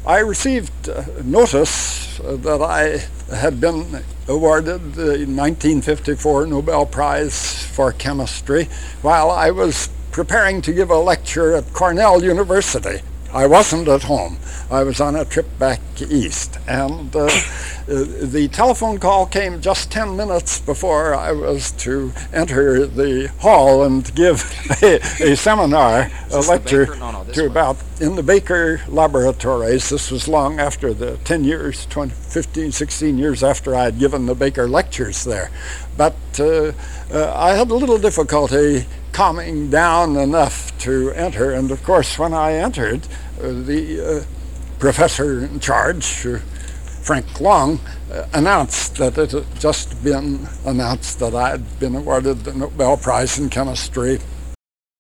I received notice that I had been awarded the 1954 Nobel Prize for Chemistry while I was preparing to give a lecture at Cornell University. I wasn't at home. I was on a trip back east, and the telephone call came just 10 minutes before I was to enter the hall and give a seminar, a lecture to about in the Baker laboratories. This was long after the 10 years, 15, 16 years after I had given the Baker lectures there. But I had a little difficulty calming down enough to enter, and of course when I entered, the professor in charge, Frank Long, announced that it had just been announced that I had been awarded the Nobel Prize in Chemistry